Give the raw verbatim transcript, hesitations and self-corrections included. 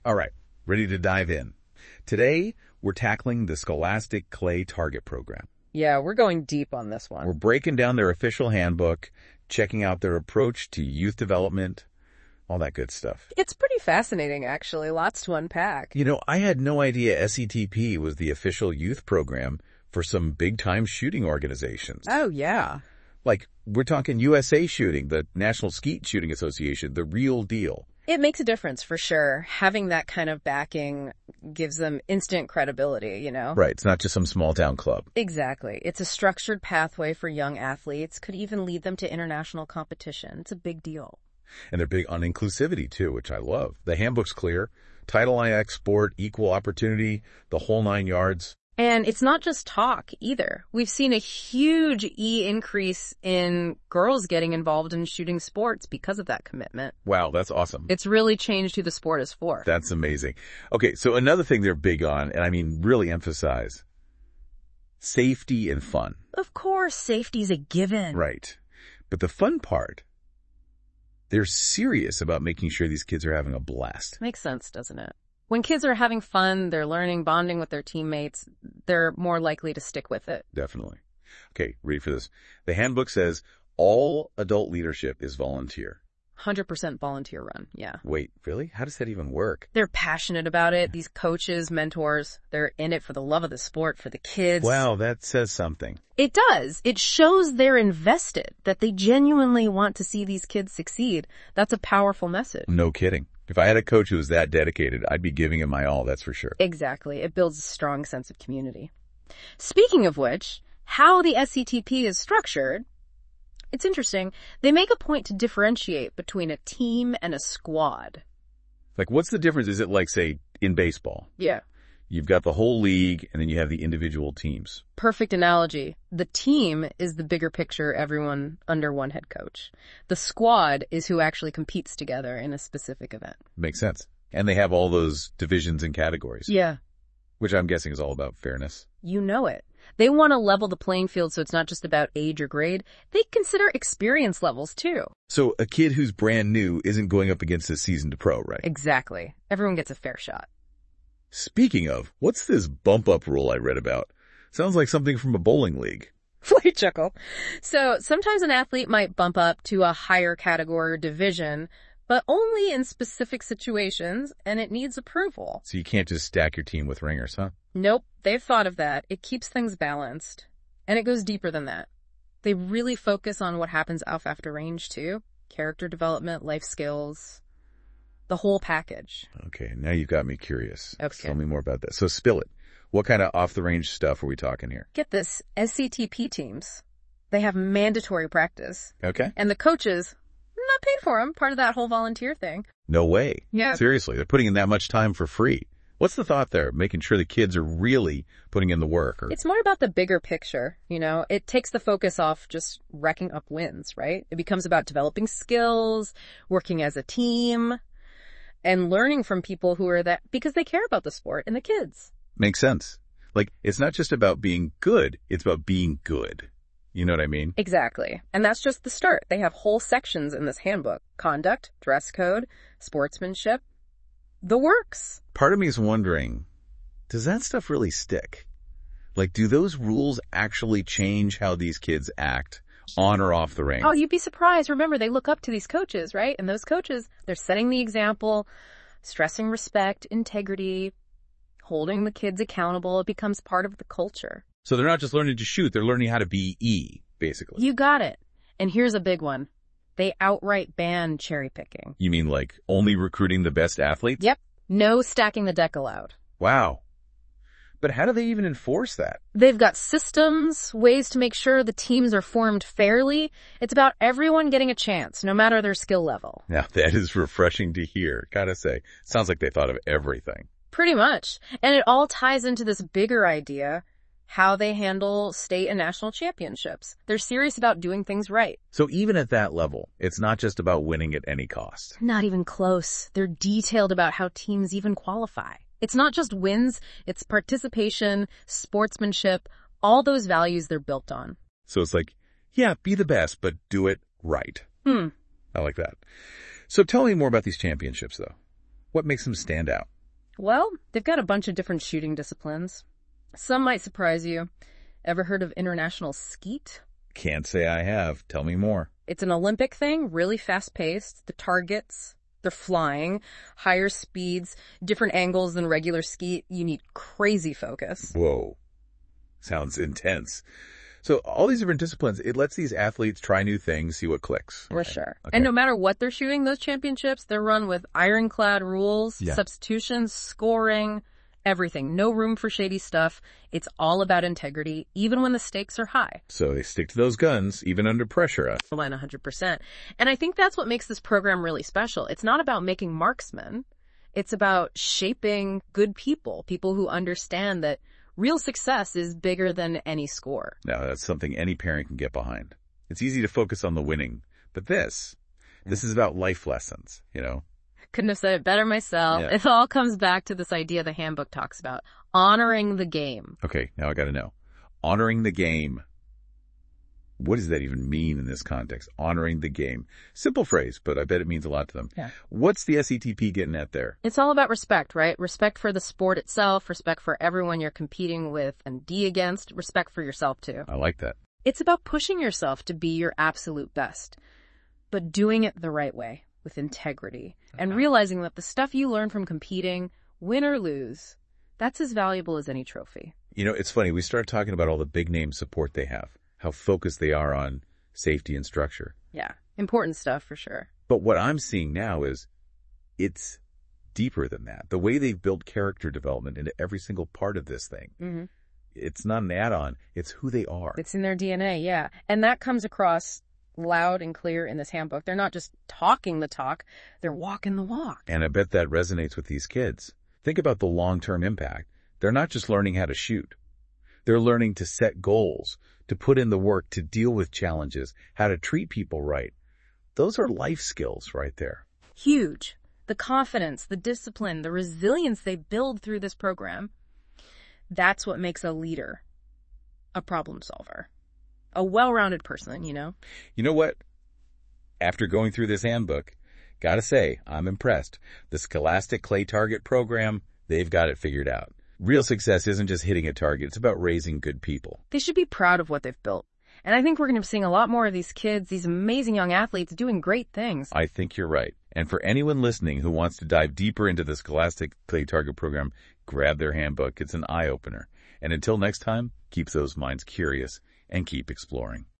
All right, ready to dive in. Today, we're tackling the Scholastic Clay Target Program. Yeah, we're going deep on this one. We're breaking down their official handbook, checking out their approach to youth development, all that good stuff. It's pretty fascinating, actually. Lots to unpack. You know, I had no idea S E T P was the official youth program for some big-time shooting organizations. Oh, yeah. Like, we're talking U S A Shooting, the National Skeet Shooting Association, the real deal. It makes a difference, for sure. Having that kind of backing gives them instant credibility, you know? Right, it's not just some small-town club. Exactly. It's a structured pathway for young athletes, could even lead them to international competition. It's a big deal. And they're big on inclusivity, too, which I love. The handbook's clear. Title I X sport, equal opportunity, the whole nine yards. And it's not just talk, either. We've seen a huge E increase in girls getting involved in shooting sports because of that commitment. Wow, that's awesome. It's really changed who the sport is for. That's amazing. Okay, so another thing they're big on, and I mean really emphasize, safety and fun. Of course, safety's a given. Right. But the fun part, they're serious about making sure these kids are having a blast. Makes sense, doesn't it? When kids are having fun, they're learning, bonding with their teammates, they're more likely to stick with it. Definitely. Okay, ready for this. The handbook says all adult leadership is volunteer. one hundred percent volunteer run, yeah. Wait, really? How does that even work? They're passionate about it. These coaches, mentors, they're in it for the love of the sport, for the kids. Wow, that says something. It does. It shows they're invested, that they genuinely want to see these kids succeed. That's a powerful message. No kidding. If I had a coach who was that dedicated, I'd be giving him my all, that's for sure. Exactly. It builds a strong sense of community. Speaking of which, how the S E T P is structured, it's interesting. They make a point to differentiate between a team and a squad. Like, what's the difference? Is it like, say, in baseball? Yeah. You've got the whole league, and then you have the individual teams. Perfect analogy. The team is the bigger picture, everyone under one head coach. The squad is who actually competes together in a specific event. Makes sense. And they have all those divisions and categories. Yeah. Which I'm guessing is all about fairness. You know it. They want to level the playing field so it's not just about age or grade. They consider experience levels, too. So a kid who's brand new isn't going up against a seasoned pro, right? Exactly. Everyone gets a fair shot. Speaking of, what's this bump-up rule I read about? Sounds like something from a bowling league. I chuckle. So sometimes an athlete might bump up to a higher category or division, but only in specific situations, and it needs approval. So you can't just stack your team with ringers, huh? Nope, they've thought of that. It keeps things balanced. And it goes deeper than that. They really focus on what happens off after range, too. Character development, life skills, the whole package. Okay, now you've got me curious. Okay. Tell me more about that. So spill it. What kind of off-the-range stuff are we talking here? Get this, S C T P teams, they have mandatory practice. Okay. And the coaches, not paid for them, part of that whole volunteer thing. No way. Yeah. Seriously, they're putting in that much time for free. What's the thought there? Making sure the kids are really putting in the work? Or... It's more about the bigger picture, you know? It takes the focus off just racking up wins, right? It becomes about developing skills, working as a team, and learning from people who are that, because they care about the sport and the kids. Makes sense. Like, it's not just about being good, it's about being good. You know what I mean? Exactly. And that's just the start. They have whole sections in this handbook. Conduct, dress code, sportsmanship, the works. Part of me is wondering, does that stuff really stick? Like, do those rules actually change how these kids act on or off the range? Oh, you'd be surprised. Remember, they look up to these coaches, right? And those coaches, they're setting the example, stressing respect, integrity, holding the kids accountable. It becomes part of the culture. So they're not just learning to shoot, they're learning how to be E, basically. You got it. And here's a big one. They outright ban cherry picking. You mean like only recruiting the best athletes? Yep. No stacking the deck allowed. Wow. But how do they even enforce that? They've got systems, ways to make sure the teams are formed fairly. It's about everyone getting a chance, no matter their skill level. Now, that is refreshing to hear. Gotta say, sounds like they thought of everything. Pretty much. And it all ties into this bigger idea, how they handle state and national championships. They're serious about doing things right. So even at that level, it's not just about winning at any cost. Not even close. They're detailed about how teams even qualify. It's not just wins, it's participation, sportsmanship, all those values they're built on. So it's like, yeah, be the best, but do it right. Hmm. I like that. So tell me more about these championships, though. What makes them stand out? Well, they've got a bunch of different shooting disciplines. Some might surprise you. Ever heard of international skeet? Can't say I have. Tell me more. It's an Olympic thing, really fast-paced. The targets, they're flying, higher speeds, different angles than regular skeet. You need crazy focus. Whoa. Sounds intense. So all these different disciplines, it lets these athletes try new things, see what clicks. For Right. sure. Okay. And no matter what they're shooting, those championships, they're run with ironclad rules, Yeah. substitutions, scoring, everything. No room for shady stuff. It's all about integrity, even when the stakes are high. So they stick to those guns, even under pressure. one hundred percent. And I think that's what makes this program really special. It's not about making marksmen. It's about shaping good people, people who understand that real success is bigger than any score. Now, that's something any parent can get behind. It's easy to focus on the winning, but this, this is about life lessons, you know? Couldn't have said it better myself. Yeah. It all comes back to this idea the handbook talks about, honoring the game. Okay, now I gotta know. Honoring the game. What does that even mean in this context? Honoring the game. Simple phrase, but I bet it means a lot to them. Yeah. What's the S E T P getting at there? It's all about respect, right? Respect for the sport itself, respect for everyone you're competing with and D against, respect for yourself too. I like that. It's about pushing yourself to be your absolute best, but doing it the right way, with integrity, and realizing that the stuff you learn from competing, win or lose, that's as valuable as any trophy. You know, it's funny. We started talking about all the big name support they have, how focused they are on safety and structure. Yeah, important stuff for sure. But what I'm seeing now is it's deeper than that. The way they've built character development into every single part of this thing. Mm-hmm. It's not an add-on. It's who they are. It's in their D N A, yeah. And that comes across loud and clear in this handbook. They're not just talking the talk, they're walking the walk. And I bet that resonates with these kids. Think about the long-term impact. They're not just learning how to shoot. They're learning to set goals, to put in the work, to deal with challenges, how to treat people right. Those are life skills right there. Huge. The confidence, the discipline, the resilience they build through this program, that's what makes a leader, a problem solver, a well-rounded person, you know? You know what? After going through this handbook, gotta say, I'm impressed. The Scholastic Clay Target program, they've got it figured out. Real success isn't just hitting a target, it's about raising good people. They should be proud of what they've built. And I think we're going to be seeing a lot more of these kids, these amazing young athletes doing great things. I think you're right. And for anyone listening who wants to dive deeper into the Scholastic Clay Target program, grab their handbook. It's an eye-opener. And until next time, keep those minds curious and keep exploring.